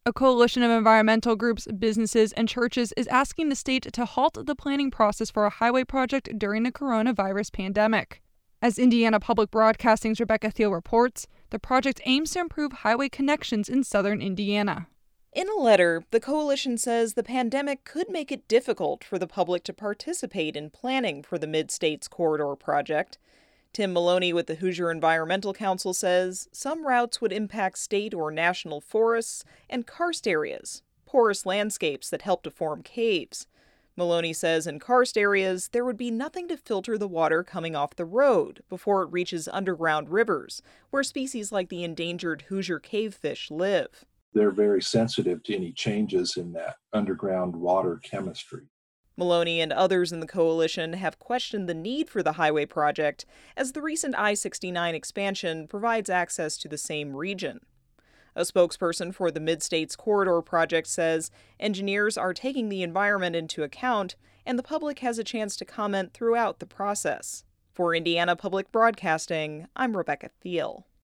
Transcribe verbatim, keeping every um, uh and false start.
A coalition of environmental groups, businesses, and churches is asking the state to halt the planning process for a highway project during the coronavirus pandemic. As Indiana Public Broadcasting's Rebecca Thiel reports, the project aims to improve highway connections in southern Indiana. In a letter, the coalition says the pandemic could make it difficult for the public to participate in planning for the Mid-States Corridor project. Tim Maloney with the Hoosier Environmental Council says some routes would impact state or national forests and karst areas, porous landscapes that help to form caves. Maloney says in karst areas, there would be nothing to filter the water coming off the road before it reaches underground rivers, where species like the endangered Hoosier cavefish live. They're very sensitive to any changes in that underground water chemistry. Maloney and others in the coalition have questioned the need for the highway project, as the recent I sixty-nine expansion provides access to the same region. A spokesperson for the Mid-States Corridor project says engineers are taking the environment into account and the public has a chance to comment throughout the process. For Indiana Public Broadcasting, I'm Rebecca Thiel.